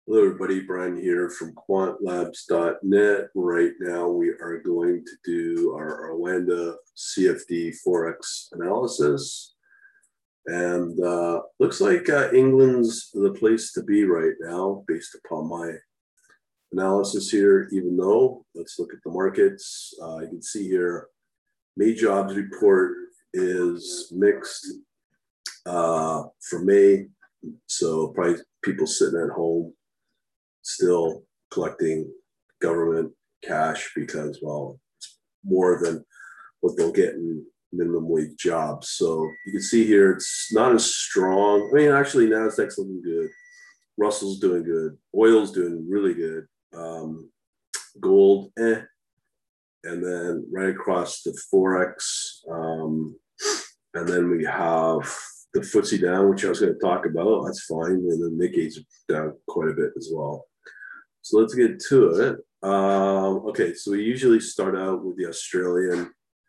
Hello, everybody. Brian here from quantlabs.net. Right now, we are going to do our Orlando CFD Forex analysis. And looks like England's the place to be right now, based upon my analysis here, even though, let's look at the markets. You can see here, May jobs report is mixed for May. So probably people sitting at home still collecting government cash because, well, it's more than what they'll get in minimum wage jobs. So you can see here, it's not as strong. I mean, actually, NASDAQ's looking good. Russell's doing good. Oil's doing really good. Gold, And then right across the Forex. And then we have the FTSE down, which I was going to talk about. That's fine. And then Nikkei's down quite a bit as well. So let's get to it. Okay, so we usually start out with the Australian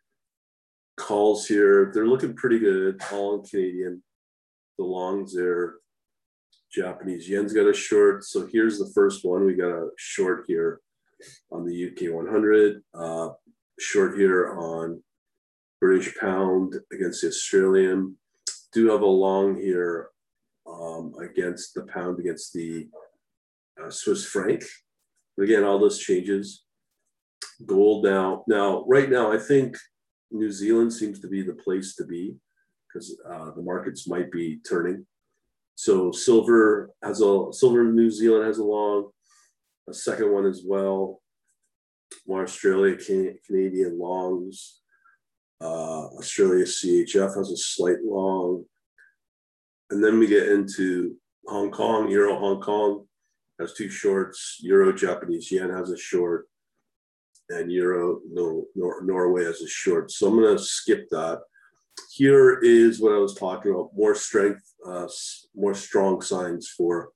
calls here. They're looking pretty good, all in Canadian. The longs there, Japanese yen's got a short. So here's the first one. We got a short here on the UK 100, short here on British pound against the Australian. Do have a long here against the pound against the Swiss franc. But again, all those changes. Gold now. Now, right now, I think New Zealand seems to be the place to be because the markets might be turning. So silver in New Zealand has a long, a second one as well. More Australia, Canadian longs. Australia CHF has a slight long. And then we get into Hong Kong, Euro Hong Kong has two shorts. Euro Japanese yen has a short, and Euro Norway has a short. So I'm going to skip that. Here is what I was talking about: more strength, more strong signs for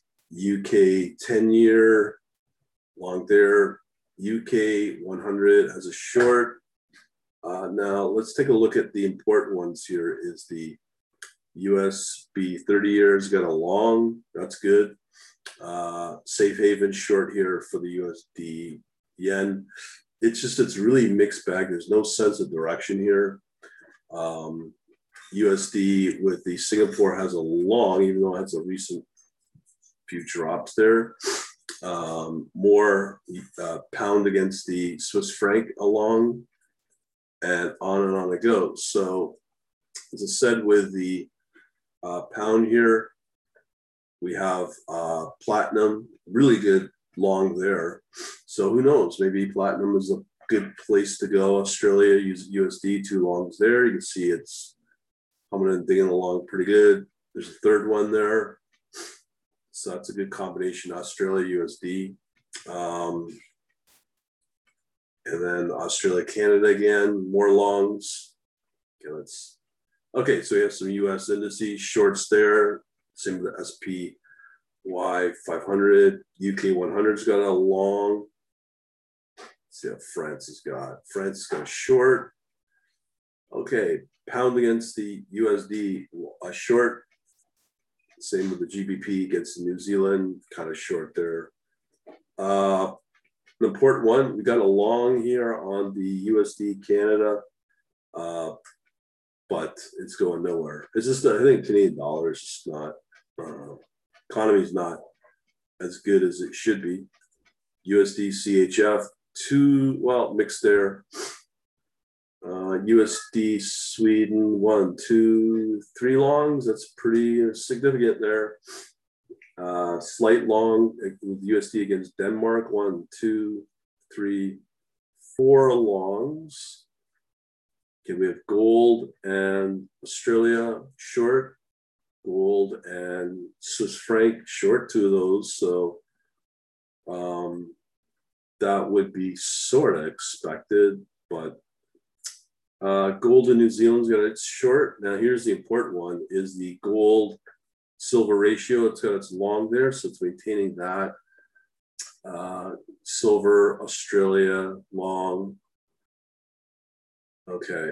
UK 10-year long there. UK 100 has a short. Now let's take a look at the important ones here. Is the USB 30 years got a long? That's good. Safe haven short here for the USD yen. It's really mixed bag. There's no sense of direction here. USD with the Singapore has a long, even though it has a recent few drops there. More pound against the Swiss franc along, and on it goes. So as I said, with the pound here, we have platinum, really good long there. So who knows? Maybe platinum is a good place to go. Australia, use USD, two longs there. You can see it's coming and digging along pretty good. There's a third one there. So that's a good combination, Australia, USD. And then Australia, Canada again, more longs. Okay, so we have some US indices, shorts there. Same with the SPY 500. UK 100's got a long. Let's see what France has got. France has got a short. Okay, pound against the USD, a short. Same with the GBP against New Zealand, kind of short there. An important one, we got a long here on the USD Canada, but it's going nowhere. It's just, I think Canadian dollar is just not, economy's not as good as it should be. USD CHF, mixed there. USD Sweden, 1, 2, 3 longs. That's pretty significant there. Slight long with USD against Denmark, 1, 2, 3, 4 longs. Okay, we have gold and Australia short, gold and Swiss franc short, two of those. So that would be sort of expected, but gold in New Zealand's got its short. Now here's the important one: is the gold silver ratio. It's got its long there, so it's maintaining that. Silver Australia long. Okay.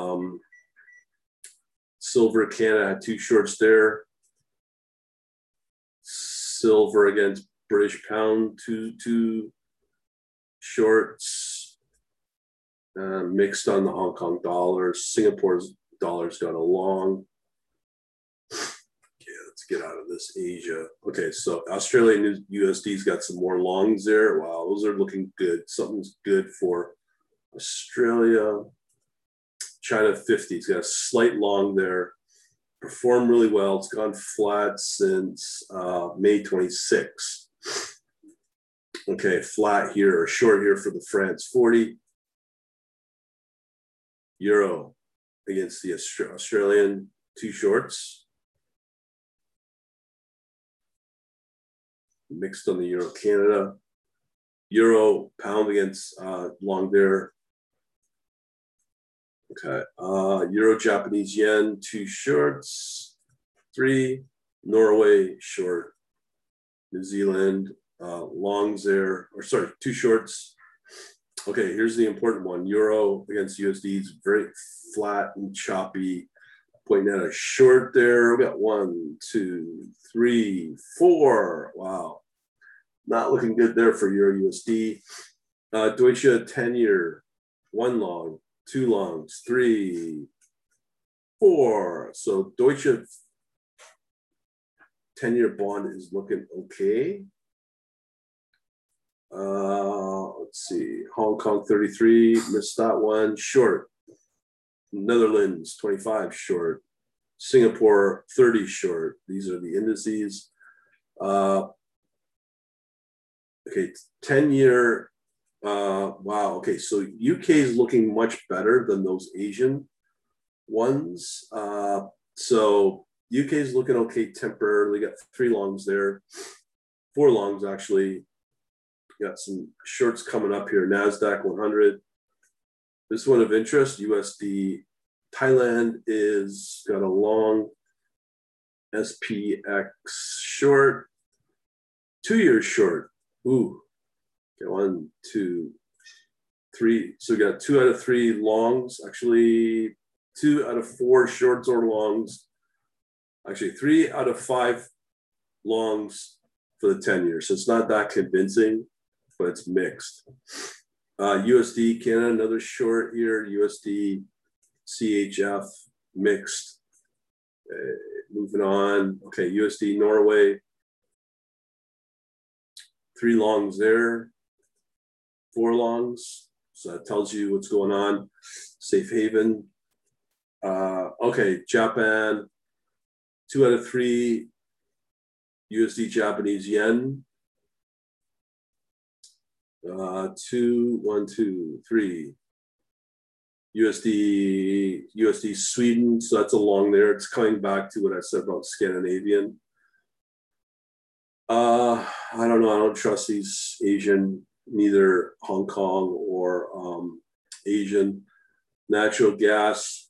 Silver Canada had two shorts there. Silver against British pound, two shorts, mixed on the Hong Kong dollar. Singapore's dollar's got a long. Okay, let's get out of this Asia. Okay, so Australian USD's got some more longs there. Wow, those are looking good. Something's good for Australia. China 50's got a slight long there. Performed really well. It's gone flat since May 26. Okay, flat here or short here for the France 40. Euro against the Australian, two shorts. Mixed on the Euro Canada. Euro pound against long there. Okay, Euro Japanese yen, two shorts, three. Norway short. New Zealand longs there, or sorry, two shorts. Okay, here's the important one. Euro against USD is very flat and choppy. Pointing at a short there. We got 1, 2, 3, 4. Wow. Not looking good there for Euro USD. Deutsche 10-year, one long, two longs, 3, 4. So Deutsche 10-year bond is looking okay. Let's see, Hong Kong 33, missed that one, short. Netherlands 25 short. Singapore 30 short. These are the indices. Okay, 10-year. Wow. Okay, so UK is looking much better than those Asian ones. So UK is looking okay temporarily. Got 3 longs there, 4 longs actually. Got some shorts coming up here. NASDAQ 100. This one of interest, USD Thailand is got a long SPX short, 2 years short. Ooh, okay, 1, 2, 3. So we got 2 out of 3 longs, actually 2 out of 4 shorts or longs. Actually 3 out of 5 longs for the 10 years. So it's not that convincing, but it's mixed. USD Canada, another short here. USD CHF mixed. Moving on. Okay, USD Norway. 3 longs there, 4 longs. So that tells you what's going on. Safe haven. Okay, Japan. 2 out of 3 USD Japanese yen. 2, 1, 2, 3. USD Sweden, so that's a long there. It's coming back to what I said about Scandinavian. I don't know. I don't trust these Asian, neither Hong Kong or Asian. Natural gas.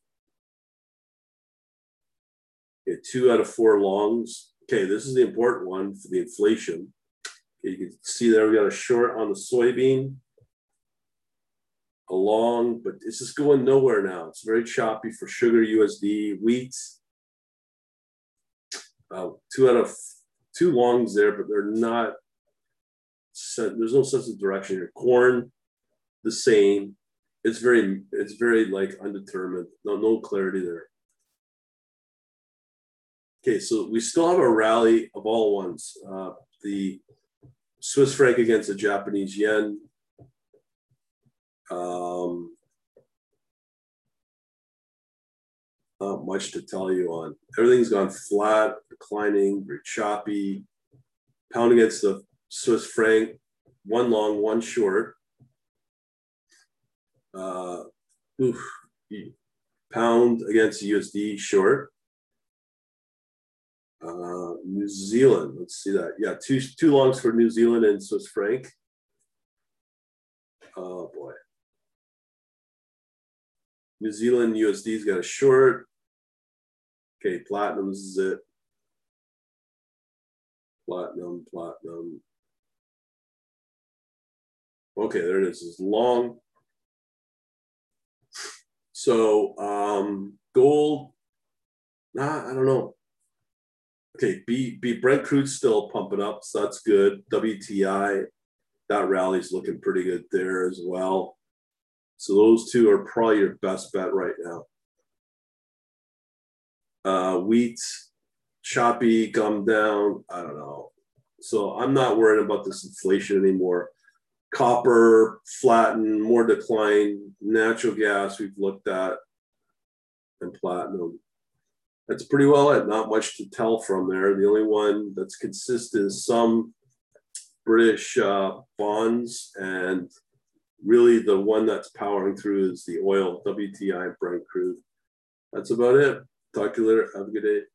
Okay, 2 out of 4 longs. Okay, this is the important one for the inflation. Okay, you can see there we got a short on the soybean. A long, but it's just going nowhere now. It's very choppy for sugar, USD, wheat. 2 out of 2 longs there, but they're not. There's no sense of direction here. Corn, the same. It's very like undetermined. No clarity there. Okay, so we still have a rally of all ones. The Swiss franc against the Japanese yen. Not much to tell you on. Everything's gone flat, declining, very choppy. Pound against the Swiss franc, 1 long, 1 short. Pound against the USD short. New Zealand, let's see that. Yeah, two longs for New Zealand and Swiss franc. Oh boy. New Zealand USD's got a short. Okay, platinum, this is it. Platinum. Okay, there it is. It's long. So gold, I don't know. Okay, Brent crude's still pumping up, so that's good. WTI, that rally's looking pretty good there as well. So those two are probably your best bet right now. Wheat, choppy, gum down. I don't know. So I'm not worried about this inflation anymore. Copper, flatten, more decline. Natural gas, we've looked at, and platinum. That's pretty well it. Not much to tell from there. The only one that's consistent is some British bonds, and really the one that's powering through is the oil, WTI, Brent crude. That's about it. Talk to you later. Have a good day.